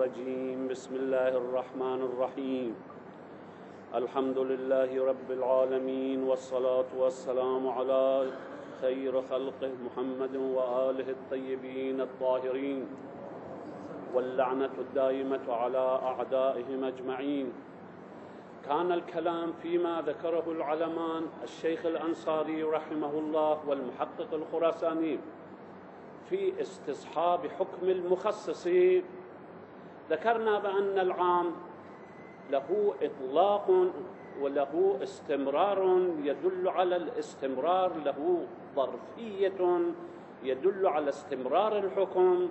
الرجيم. بسم الله الرحمن الرحيم. الحمد لله رب العالمين، والصلاة والسلام على خير خلقه محمد وآله الطيبين الطاهرين، واللعنة الدائمة على أعدائهم أجمعين. كان الكلام فيما ذكره العلمان الشيخ الأنصاري رحمه الله والمحقق الخراساني في استصحاب حكم المخصص. ذكرنا بأن العام له إطلاق وله استمرار يدل على الاستمرار، له ظرفية يدل على استمرار الحكم،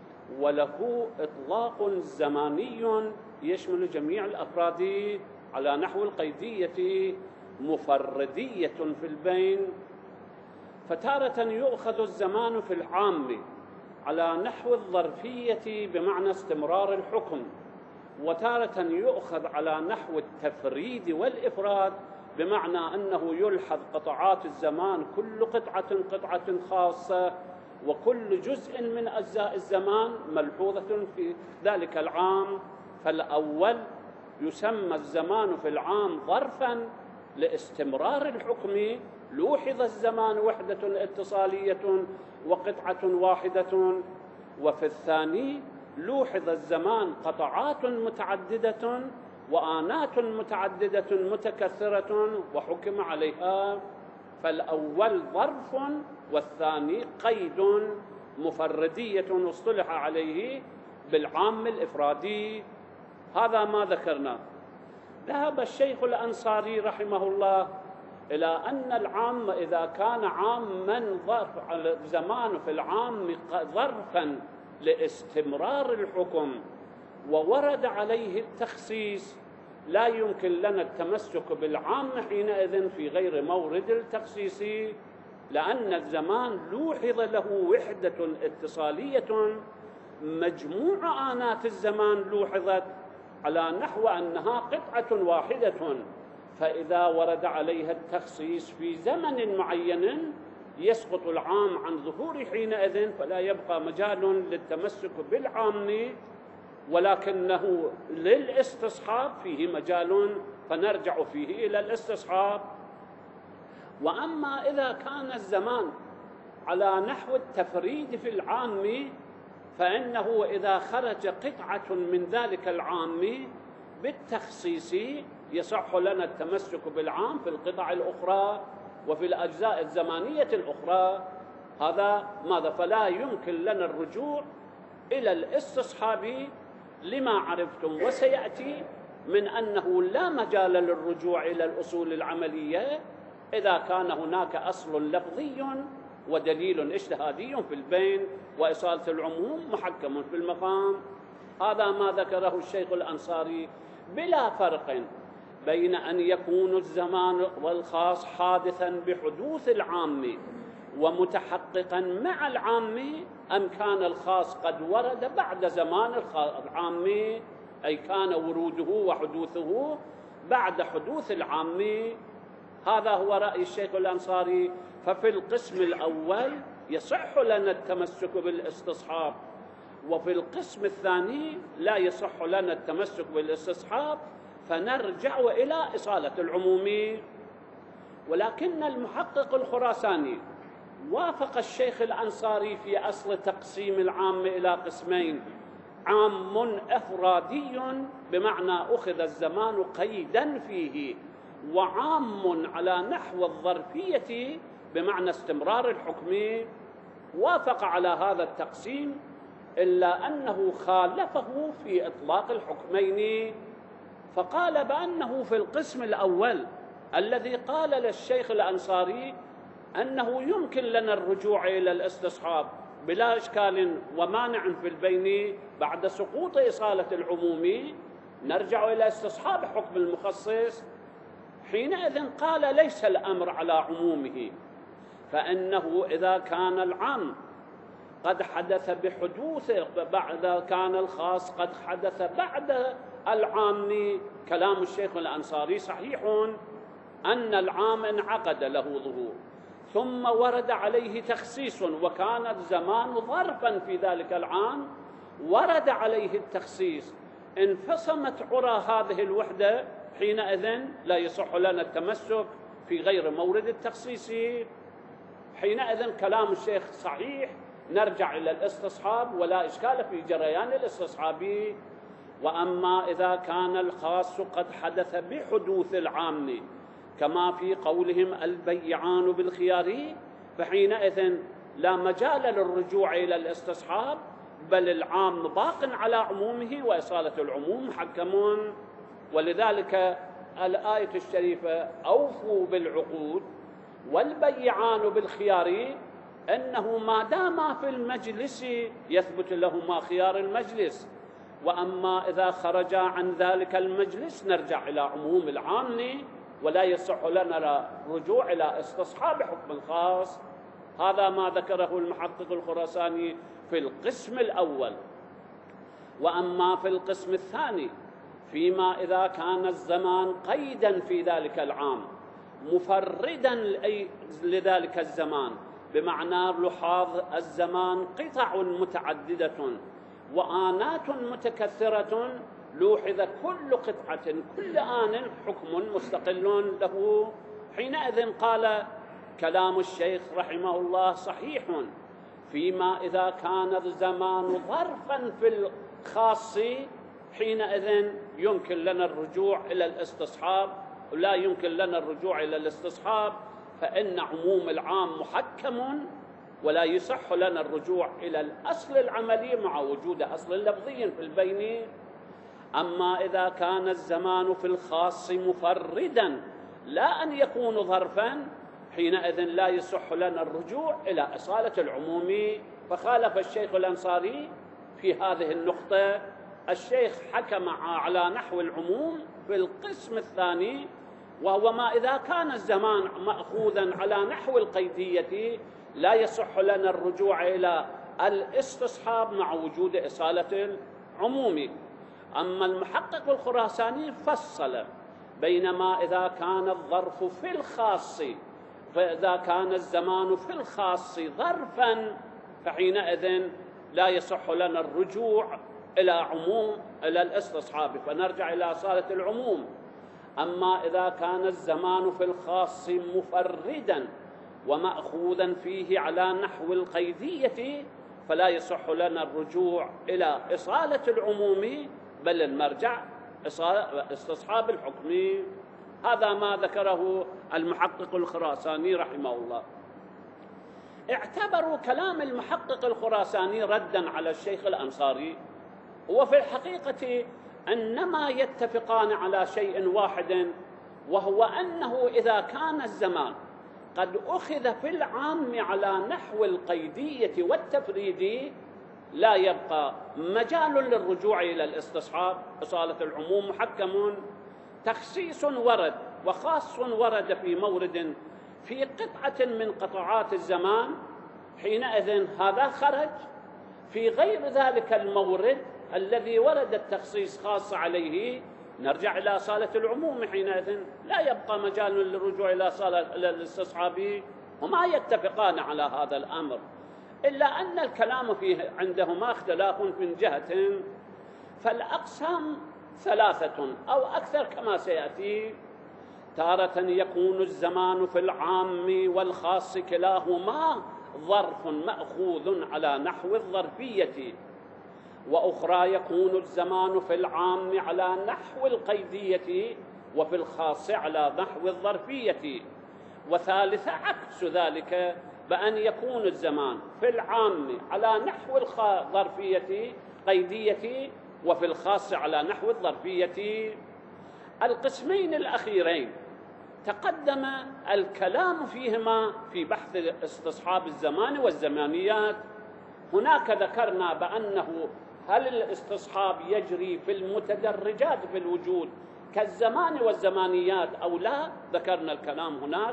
وله إطلاق زماني يشمل جميع الأفراد على نحو القيدية مفردية في البين. فتارة يؤخذ الزمان في العام على نحو الظرفية بمعنى استمرار الحكم، وتارة يؤخذ على نحو التفريد والإفراد بمعنى أنه يلحظ قطعات الزمان، كل قطعة خاصة، وكل جزء من أجزاء الزمان ملحوظة في ذلك العام. فالأول يسمى الزمان في العام ظرفاً لاستمرار الحكم، لوحظ الزمان وحدة اتصالية وقطعة واحدة. وفي الثاني لوحظ الزمان قطعات متعددة وآنات متعددة متكثرة وحكم عليها. فالأول ظرف والثاني قيد مفردية اصطلح عليه بالعام الإفرادي. هذا ما ذكرنا. ذهب الشيخ الأنصاري رحمه الله إلى أن العام إذا كان عاماً زمان في العام ظرفاً لاستمرار الحكم وورد عليه التخصيص، لا يمكن لنا التمسك بالعام حينئذ في غير مورد التخصيص، لأن الزمان لوحظ له وحدة اتصالية، مجموع آنات الزمان لوحظت على نحو أنها قطعة واحدة. فإذا ورد عليها التخصيص في زمن معين يسقط العام عن ظهور حينئذ، فلا يبقى مجال للتمسك بالعام، ولكنه للاستصحاب فيه مجال فنرجع فيه إلى الاستصحاب. وأما إذا كان الزمان على نحو التفريد في العام فإنه إذا خرج قطعة من ذلك العام بالتخصيص يصح لنا التمسك بالعام في القطع الأخرى وفي الأجزاء الزمانية الأخرى. هذا ماذا؟ فلا يمكن لنا الرجوع إلى الاستصحاب لما عرفتم وسيأتي من أنه لا مجال للرجوع إلى الأصول العملية إذا كان هناك أصل لفظي ودليل اجتهادي في البين وإصالة العموم محكم في المقام. هذا ما ذكره الشيخ الأنصاري، بلا فرق بين أن يكون الزمان والخاص حادثاً بحدوث العام ومتحققاً مع العام، أم كان الخاص قد ورد بعد زمان العام، أي كان وروده وحدوثه بعد حدوث العام. هذا هو رأي الشيخ الأنصاري. ففي القسم الأول يصح لنا التمسك بالاستصحاب، وفي القسم الثاني لا يصح لنا التمسك بالاستصحاب، فنرجع إلى إصالة العموم. ولكن المحقق الخراساني وافق الشيخ الأنصاري في أصل تقسيم العام إلى قسمين: عام إفرادي بمعنى أخذ الزمان قيداً فيه، وعام على نحو الظرفية بمعنى استمرار الحكم. وافق على هذا التقسيم، إلا أنه خالفه في إطلاق الحكمين، فقال بأنه في القسم الأول الذي قال للشيخ الأنصاري أنه يمكن لنا الرجوع إلى الاستصحاب بلا إشكال ومانع في البين بعد سقوط إصالة العموم، نرجع إلى استصحاب حكم المخصص. حينئذ قال ليس الأمر على عمومه، فإنه إذا كان العام قد حدث بحدوثه بعد كان الخاص قد حدث بعد العام، كلام الشيخ الأنصاري صحيح أن العام انعقد له ظهور ثم ورد عليه تخصيص وكان الزمان ظرفا في ذلك العام، ورد عليه التخصيص انفصمت عرى هذه الوحدة، حينئذ لا يصح لنا التمسك في غير مورد التخصيص. حينئذ كلام الشيخ صحيح، نرجع إلى الاستصحاب ولا إشكال في جريان الاستصحاب. وأما إذا كان الخاص قد حدث بحدوث العام كما في قولهم البيعان بالخيار، فحينئذ لا مجال للرجوع إلى الاستصحاب، بل العام باق على عمومه وإصالة العموم محكم. ولذلك الآية الشريفة أوفوا بالعقود والبيعان بالخيار، أنه ما دام في المجلس يثبت لهما خيار المجلس، وأما إذا خرجا عن ذلك المجلس نرجع إلى عموم العام، ولا يصح لنا الرجوع إلى استصحاب حكم خاص. هذا ما ذكره المحقق الخراساني في القسم الأول. وأما في القسم الثاني، فيما إذا كان الزمان قيدا في ذلك العام مفردا لذلك الزمان، بمعنى لحاظ الزمان قطع متعددة وآنات متكثرة، لوحظ كل قطعة كل آن حكم مستقل له. حينئذ قال كلام الشيخ رحمه الله صحيح فيما إذا كان الزمان ظرفا في الخاص، حينئذ يمكن لنا الرجوع إلى الاستصحاب، ولا يمكن لنا الرجوع إلى الاستصحاب فإن عموم العام محكم، ولا يصح لنا الرجوع إلى الأصل العملي مع وجود أصل لفظي في البين. أما إذا كان الزمان في الخاص مفردا لا أن يكون ظرفا، حينئذ لا يصح لنا الرجوع إلى إصالة العموم. فخالف الشيخ الأنصاري في هذه النقطة. الشيخ حكم على نحو العموم في القسم الثاني، وهو ما إذا كان الزمان مأخوذا على نحو القيدية لا يصح لنا الرجوع إلى الاستصحاب مع وجود إصالة العموم. أما المحقق الخراساني فصل بين ما إذا كان الظرف في الخاص، فإذا كان الزمان في الخاص ظرفا فحينئذ لا يصح لنا الرجوع إلى الاستصحاب، فنرجع إلى إصالة العموم. أما إذا كان الزمان في الخاص مفردا ومأخوذا فيه على نحو القيدية فلا يصح لنا الرجوع إلى إصالة العموم، بل المرجع استصحاب الحكم. هذا ما ذكره المحقق الخراساني رحمه الله. اعتبروا كلام المحقق الخراساني ردا على الشيخ الأنصاري، وفي الحقيقة إنما يتفقان على شيء واحد، وهو أنه إذا كان الزمان قد أخذ في العام على نحو القيدية والتفريد لا يبقى مجال للرجوع إلى الاستصحاب، إصالة العموم محكم. تخصيص ورد وخاص ورد في مورد في قطعة من قطعات الزمان، حينئذ هذا خرج. في غير ذلك المورد الذي ورد التخصيص خاص عليه نرجع إلى إصالة العموم، حينئذ لا يبقى مجال للرجوع إلى الاستصحاب. وما يتفقان على هذا الأمر، إلا أن الكلام فيه عندهما اختلاف من جهة. فالأقسام ثلاثة أو أكثر كما سيأتي. تارة يكون الزمان في العام والخاص كلاهما ظرف مأخوذ على نحو الظرفية، وأخرى يكون الزمان في العام على نحو القيدية وفي الخاص على نحو الظرفية، وثالثة عكس ذلك، بأن يكون الزمان في العام على نحو الظرفية قيدية وفي الخاص على نحو الظرفية. القسمين الأخيرين تقدم الكلام فيهما في بحث استصحاب الزمان والزمانيات. هناك ذكرنا بأنه هل الاستصحاب يجري في المتدرجات في الوجود كالزمان والزمانيات أو لا، ذكرنا الكلام هناك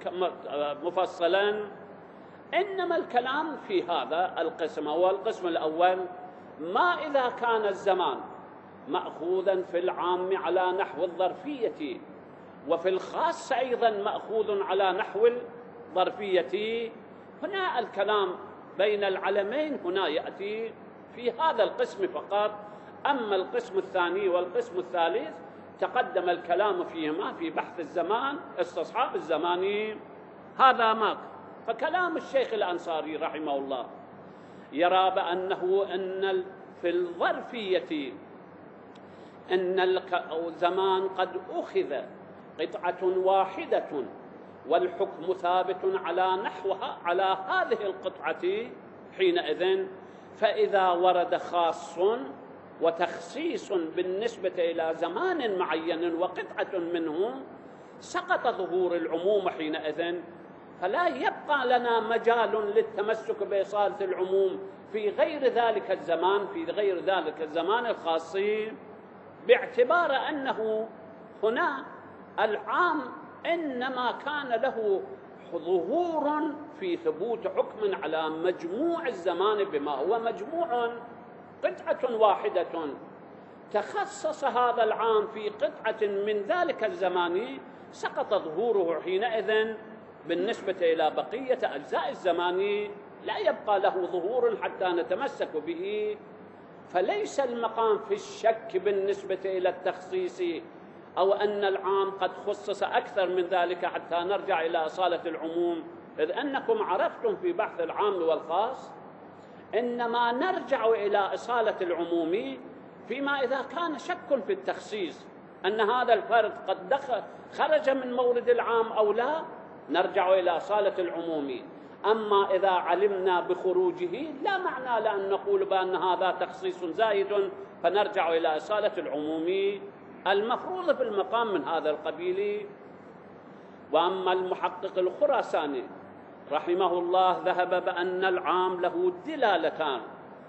مفصلا. إنما الكلام في هذا القسم هو القسم الأول، ما إذا كان الزمان مأخوذا في العام على نحو الظرفية وفي الخاص أيضا مأخوذ على نحو الظرفية. هنا الكلام بين العلمين هنا يأتي في هذا القسم فقط. أما القسم الثاني والقسم الثالث تقدم الكلام فيهما في بحث الزمان، استصحاب الزماني، هذا ما. فكلام الشيخ الأنصاري رحمه الله يرى بأنه في الظرفية أن الزمان قد أخذ قطعة واحدة والحكم ثابت على نحوها على هذه القطعة حينئذ، فإذا ورد خاص وتخصيص بالنسبة إلى زمان معين وقطعة منه سقط ظهور العموم حينئذ، فلا يبقى لنا مجال للتمسك بإصالة العموم في غير ذلك الزمان، في غير ذلك الزمان الخاص، باعتبار أنه هنا العام إنما كان له ظهور في ثبوت حكم على مجموع الزمان بما هو مجموع قطعة واحدة. تخصص هذا العام في قطعة من ذلك الزمان سقط ظهوره حينئذ بالنسبة إلى بقية أجزاء الزمان، لا يبقى له ظهور حتى نتمسك به. فليس المقام في الشك بالنسبة إلى التخصيص أو أن العام قد خصص أكثر من ذلك حتى نرجع إلى أصالة العموم، إذ أنكم عرفتم في بحث العام والخاص إنما نرجع إلى أصالة العموم فيما إذا كان شك في التخصيص أن هذا الفرد قد خرج من مورد العام أو لا، نرجع إلى أصالة العموم. أما إذا علمنا بخروجه لا معنى لأن نقول بأن هذا تخصيص زائد فنرجع إلى أصالة العموم المفروض في المقام من هذا القبيل. وأما المحقق الخراساني رحمه الله ذهب بأن العام له دلالتان: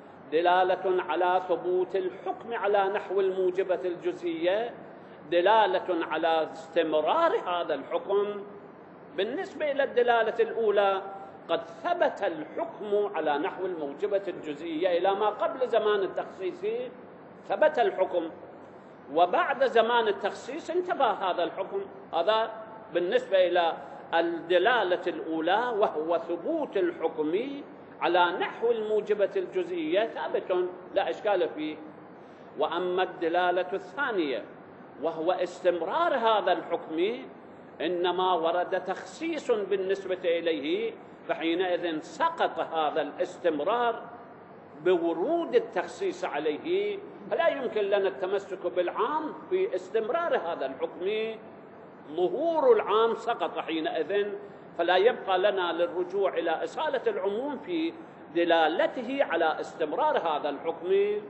دلالة على ثبوت الحكم على نحو الموجبة الجزئية، دلالة على استمرار هذا الحكم. بالنسبة إلى الدلالة الأولى قد ثبت الحكم على نحو الموجبة الجزئية إلى ما قبل زمان التخصيص، ثبت الحكم، وبعد زمان التخصيص انتبه هذا الحكم. هذا بالنسبة إلى الدلالة الأولى، وهو ثبوت الحكم على نحو الموجبة الجزئية ثابت لا إشكال فيه. وأما الدلالة الثانية وهو استمرار هذا الحكم إنما ورد تخصيص بالنسبة إليه، فحينئذ سقط هذا الاستمرار بورود التخصيص عليه، فلا يمكن لنا التمسك بالعام في استمرار هذا الحكم. ظهور العام سقط حينئذ، فلا يبقى لنا للرجوع إلى إصالة العموم في دلالته على استمرار هذا الحكم.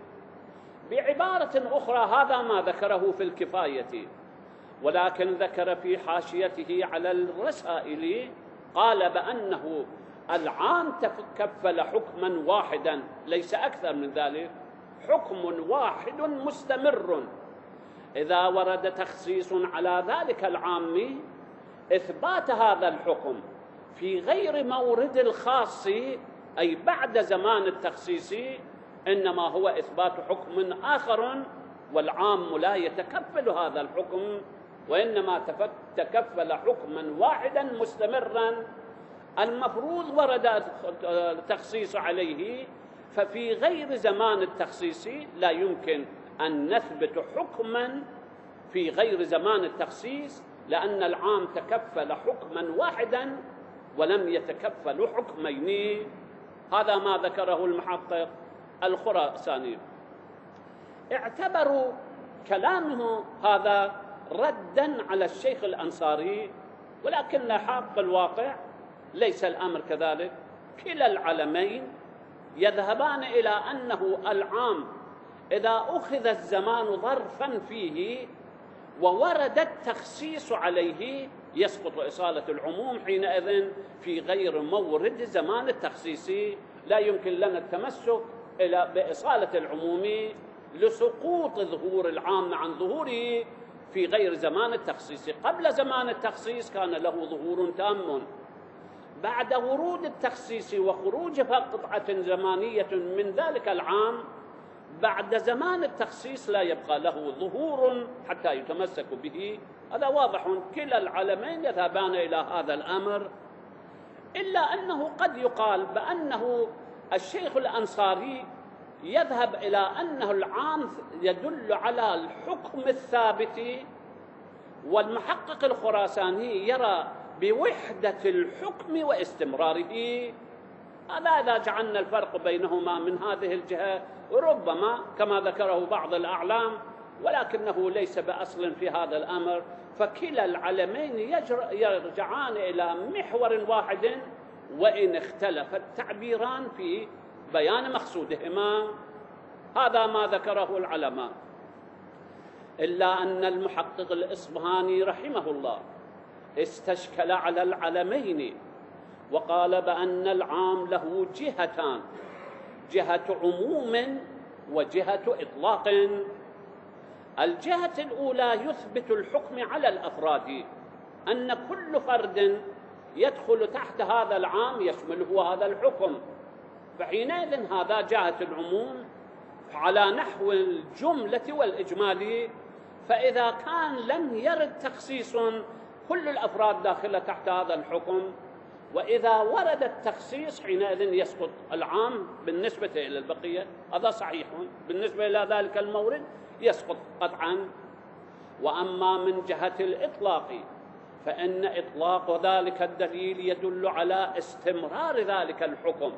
بعبارة أخرى هذا ما ذكره في الكفاية، ولكن ذكر في حاشيته على الرسائل قال بأنه العام تكفل حكما واحدا ليس أكثر من ذلك، حكم واحد مستمر. إذا ورد تخصيص على ذلك العام إثبات هذا الحكم في غير مورد الخاص أي بعد زمان التخصيص إنما هو إثبات حكم آخر، والعام لا يتكفل هذا الحكم وإنما تكفل حكما واحدا مستمرا المفروض ورد التخصيص عليه. ففي غير زمان التخصيص لا يمكن أن نثبت حكما في غير زمان التخصيص، لأن العام تكفل حكما واحدا ولم يتكفل حكمين. هذا ما ذكره المحقق الخراساني. اعتبروا كلامه هذا ردا على الشيخ الأنصاري، ولكن حق الواقع ليس الأمر كذلك. كلا العلمين يذهبان إلى أنه العام إذا أخذ الزمان ظرفا فيه وورد التخصيص عليه يسقط إصالة العموم حينئذ في غير مورد زمان التخصيص. لا يمكن لنا التمسك بإصالة العموم لسقوط ظهور العام عن ظهوره في غير زمان التخصيص. قبل زمان التخصيص كان له ظهور تام، بعد ورود التخصيص وخروج قطعة زمانية من ذلك العام بعد زمان التخصيص لا يبقى له ظهور حتى يتمسك به. هذا واضح، كلا العلمين يذهبان إلى هذا الأمر، إلا أنه قد يقال بأنه الشيخ الأنصاري يذهب إلى أنه العام يدل على الحكم الثابت، والمحقق الخراساني يرى بوحدة الحكم واستمراره. هذا إذا جعلنا الفرق بينهما من هذه الجهة ربما كما ذكره بعض الأعلام، ولكنه ليس بأصل في هذا الأمر، فكلا العلمين يرجعان إلى محور واحد وإن اختلف التعبيران في بيان مقصودهما. هذا ما ذكره العلماء، إلا أن المحقق الإصبهاني رحمه الله استشكل على العلمين وقال بأن العام له جهتان، جهة عموم وجهة إطلاق. الجهة الأولى يثبت الحكم على الأفراد، أن كل فرد يدخل تحت هذا العام يشمله هذا الحكم، فحينئذ هذا جهة العموم على نحو الجملة والإجمال. فإذا كان لم يرد تخصيص كل الأفراد داخلة تحت هذا الحكم، وإذا ورد التخصيص حينئذ يسقط العام بالنسبة إلى البقية، هذا صحيح. بالنسبة إلى ذلك المورد يسقط قطعا. وأما من جهة الإطلاق فإن إطلاق ذلك الدليل يدل على استمرار ذلك الحكم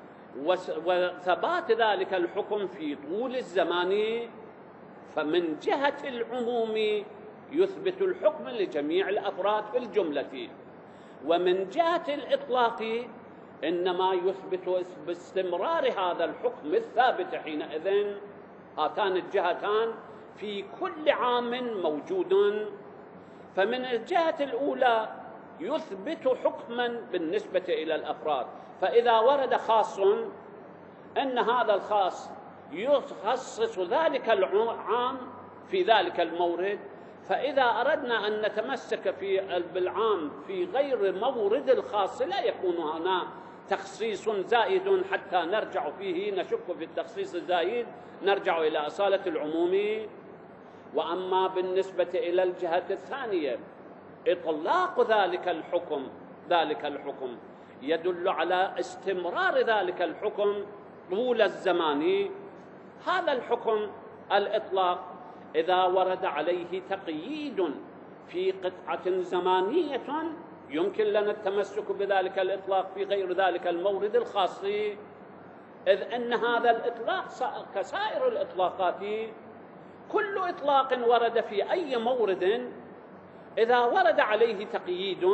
وثبات ذلك الحكم في طول الزمان. فمن جهة العموم يثبت الحكم لجميع الأفراد في الجملة، ومن جهة الإطلاق إنما يثبت باستمرار هذا الحكم الثابت حينئذ. هاتان الجهتان في كل عام موجود. فمن الجهة الأولى يثبت حكما بالنسبة إلى الأفراد، فإذا ورد خاص أن هذا الخاص يخصص ذلك العام في ذلك المورد، فإذا أردنا أن نتمسك بالعام في غير مورد الخاص لا يكون هنا تخصيص زائد حتى نرجع فيه نشك في التخصيص الزائد، نرجع إلى أصالة العموم. وأما بالنسبة إلى الجهة الثانية إطلاق ذلك الحكم يدل على استمرار ذلك الحكم طول الزمان. هذا الحكم الإطلاق إذا ورد عليه تقييد في قطعة زمانية يمكن لنا التمسك بذلك الإطلاق في غير ذلك المورد الخاص، إذ أن هذا الإطلاق كسائر الإطلاقات كل إطلاق ورد في أي مورد إذا ورد عليه تقييد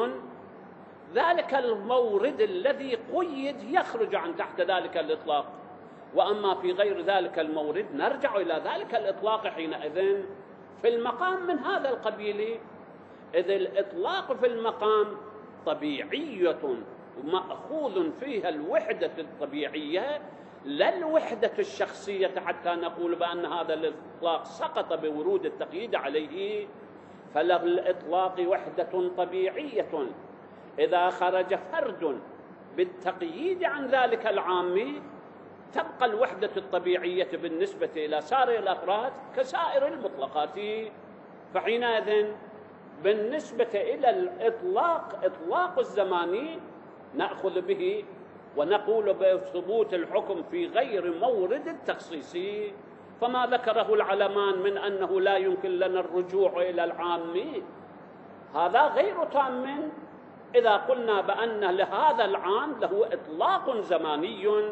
ذلك المورد الذي قيد يخرج عن تحت ذلك الإطلاق، وأما في غير ذلك المورد نرجع إلى ذلك الإطلاق حينئذ. في المقام من هذا القبيل، إذ الإطلاق في المقام طبيعية مأخوذ فيها الوحدة الطبيعية لا الوحدة الشخصية حتى نقول بأن هذا الإطلاق سقط بورود التقييد عليه. فللإطلاق وحدة طبيعية، إذا خرج فرد بالتقييد عن ذلك العام تبقى الوحدة الطبيعية بالنسبة إلى سائر الأفراد كسائر المطلقات. فحينئذ بالنسبة إلى الإطلاق إطلاق الزماني نأخذ به ونقول بثبوت الحكم في غير مورد التخصيص. فما ذكره العلمان من أنه لا يمكن لنا الرجوع إلى العام هذا غير تام إذا قلنا بأن لهذا العام له إطلاق زماني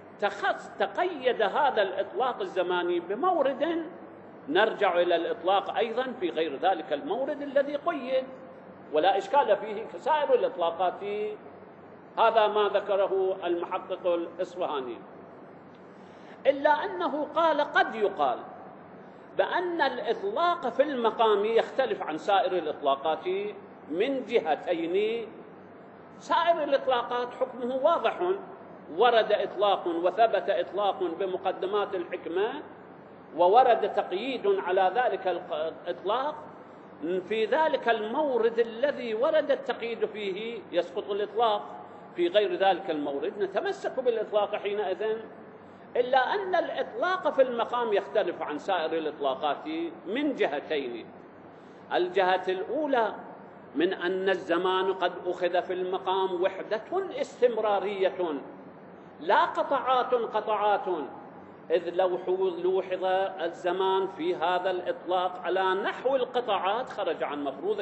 تقيد هذا الإطلاق الزماني بمورد، نرجع إلى الإطلاق أيضا في غير ذلك المورد الذي قيد ولا إشكال فيه كسائر الإطلاقات. هذا ما ذكره المحقق الإصبهاني. إلا أنه قال قد يقال بأن الإطلاق في المقام يختلف عن سائر الإطلاقات من جهتين. سائر الإطلاقات حكمه واضح، ورد إطلاق وثبت إطلاق بمقدمات الحكمة وورد تقييد على ذلك الإطلاق، في ذلك المورد الذي ورد التقييد فيه يسقط الإطلاق، في غير ذلك المورد نتمسك بالإطلاق حينئذ. إلا أن الإطلاق في المقام يختلف عن سائر الإطلاقات من جهتين. الجهة الأولى من أن الزمان قد أخذ في المقام وحدة استمرارية لا قطعات إذ لو لوحظ الزمان في هذا الإطلاق على نحو القطاعات خرج عن مفروض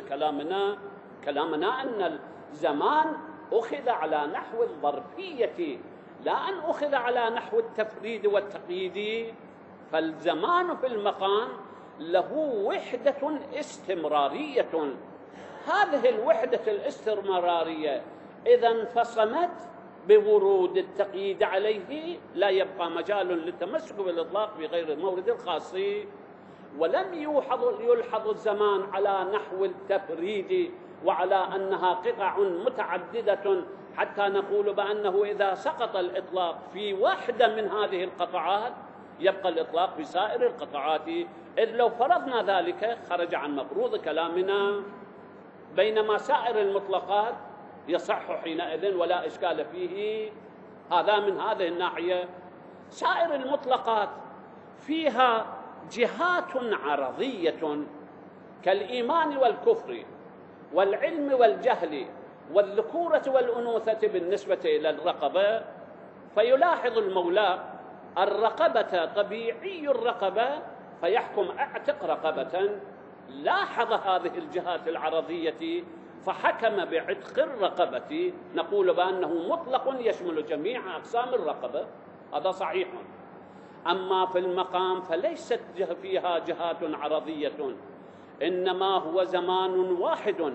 كلامنا أن الزمان أخذ على نحو الظرفية لا أن أخذ على نحو التفريد والتقييد. فالزمان في المقام له وحدة استمرارية، هذه الوحدة الاستمرارية إذا انفصمت بورود التقييد عليه لا يبقى مجال للتمسك بالإطلاق في غير المورد الخاص. ولم يلحظ الزمان على نحو التفريد وعلى أنها قطع متعددة حتى نقول بأنه إذا سقط الإطلاق في واحدة من هذه القطعات يبقى الإطلاق في سائر القطعات، إذ لو فرضنا ذلك خرج عن مفروض كلامنا. بينما سائر المطلقات يصح حينئذ ولا إشكال فيه. هذا من هذه الناحية. سائر المطلقات فيها جهات عرضية كالإيمان والكفر والعلم والجهل والذكورة والأنوثة بالنسبة إلى الرقبة، فيلاحظ المولى الرقبة طبيعي الرقبة فيحكم اعتق رقبة، لاحظ هذه الجهات العرضية فحكم بعتق الرقبة، نقول بأنه مطلق يشمل جميع أقسام الرقبة، هذا صحيح. أما في المقام فليست فيها جهات عرضية، إنما هو زمان واحد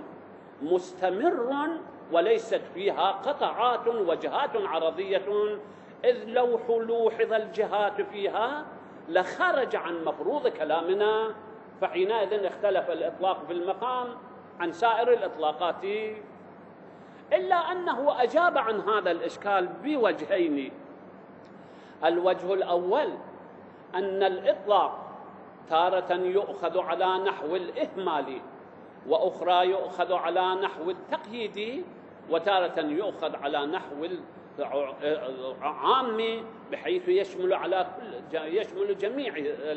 مستمر وليست فيها قطعات وجهات عرضية، إذ لو لوحظ الجهات فيها لخرج عن مفروض كلامنا، فحينئذ اختلف الإطلاق في المقام عن سائر الإطلاقات. إلا أنه أجاب عن هذا الإشكال بوجهين. الوجه الأول أن الإطلاق تارة يؤخذ على نحو الإهمال، وأخرى يؤخذ على نحو التقييد، وتارة يؤخذ على نحو العام بحيث يشمل جميع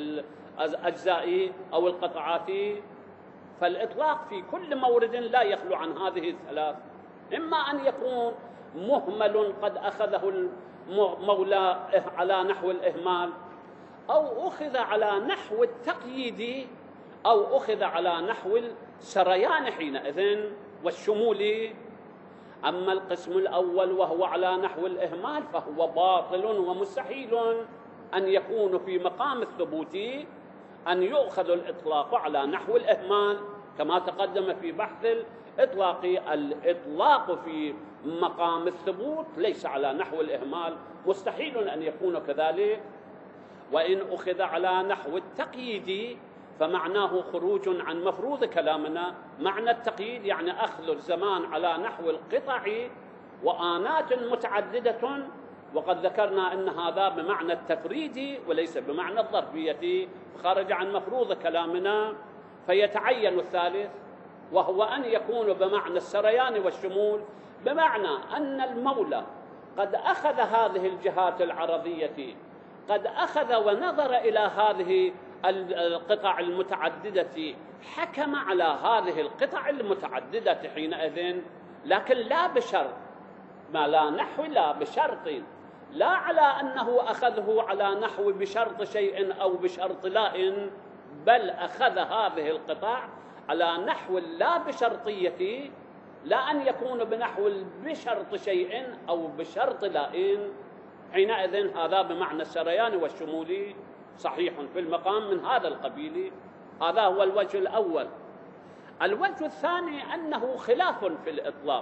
الأجزاء أو القطعات. فالإطلاق في كل مورد لا يخلو عن هذه الثلاث، إما أن يكون مهمل قد أخذه المولى على نحو الإهمال، أو أخذ على نحو التقييد، أو أخذ على نحو السريان حينئذ والشمول. أما القسم الأول وهو على نحو الإهمال فهو باطل ومستحيل أن يكون في مقام الثبوت أن يؤخذ الإطلاق على نحو الإهمال كما تقدم في بحث الإطلاق. الإطلاق في مقام الثبوت ليس على نحو الإهمال، مستحيل أن يكون كذلك. وإن أخذ على نحو التقييد فمعناه خروج عن مفروض كلامنا. معنى التقييد يعني أخذ الزمان على نحو القطع وآنات متعددة، وقد ذكرنا أن هذا بمعنى التفريد وليس بمعنى الظرفية، خرج عن مفروض كلامنا. فيتعين الثالث وهو أن يكون بمعنى السريان والشمول، بمعنى أن المولى قد أخذ هذه الجهات العرضية، قد أخذ ونظر إلى هذه القطع المتعددة، حكم على هذه القطع المتعددة حينئذ، لكن لا بشرط، ما لا نحو لا بشرط، لا على أنه أخذه على نحو بشرط شيء أو بشرط لا، بل أخذ هذه القطع على نحو لا بشرطية، لا أن يكون بنحو بشرط شيء أو بشرط لا، حينئذ هذا بمعنى السريان والشمول صحيح في المقام من هذا القبيل. هذا هو الوجه الأول. الوجه الثاني أنه خلاف في الإطلاق.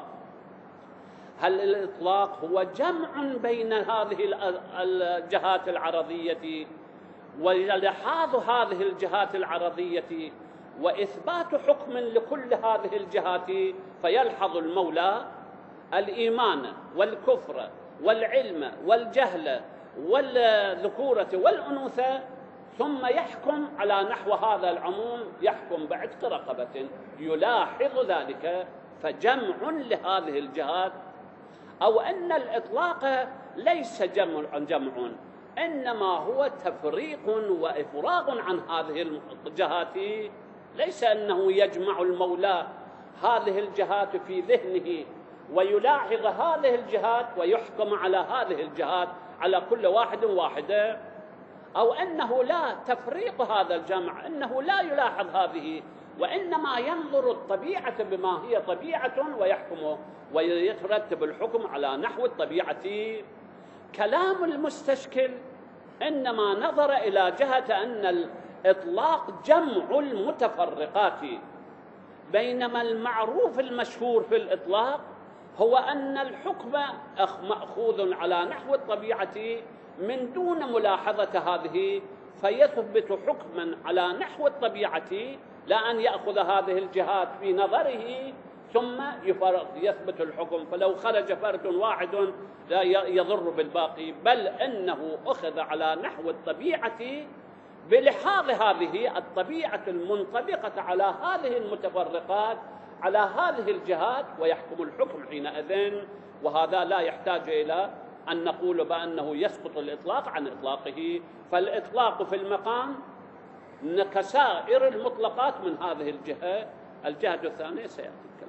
هل الإطلاق هو جمع بين هذه الجهات العرضية ولحاظ هذه الجهات العرضية وإثبات حكم لكل هذه الجهات، فيلحظ المولى الإيمان والكفر والعلم والجهل والذكورة والأنوثة، ثم يحكم على نحو هذا العموم، يحكم بعتق رقبة، يلاحظ ذلك فجمع لهذه الجهات. أو أن الإطلاق ليس جمع، إنما هو تفريق وإفراغ عن هذه الجهات، ليس أنه يجمع المولى هذه الجهات في ذهنه ويلاحظ هذه الجهات ويحكم على هذه الجهات على كل واحدة. أو أنه لا تفريق هذا الجمع، أنه لا يلاحظ هذه، وإنما ينظر الطبيعة بما هي طبيعة ويحكمه ويترتب الحكم على نحو الطبيعة. كلام المستشكل إنما نظر إلى جهة أن الإطلاق جمع المتفرقات، بينما المعروف المشهور في الإطلاق هو أن الحكم مأخوذ على نحو الطبيعة من دون ملاحظة هذه، فيثبت حكما على نحو الطبيعة، لا أن يأخذ هذه الجهات في نظره ثم يثبت الحكم. فلو خرج فرد واحد لا يضر بالباقي، بل إنه أخذ على نحو الطبيعة بلحاظ هذه الطبيعة المنطبقة على هذه المتفرقات على هذه الجهات، ويحكم الحكم حينئذ. وهذا لا يحتاج إلى أن نقول بأنه يسقط الإطلاق عن إطلاقه، فالإطلاق في المقام كسائر المطلقات من هذه الجهة. الجهة الثانية سيأتي.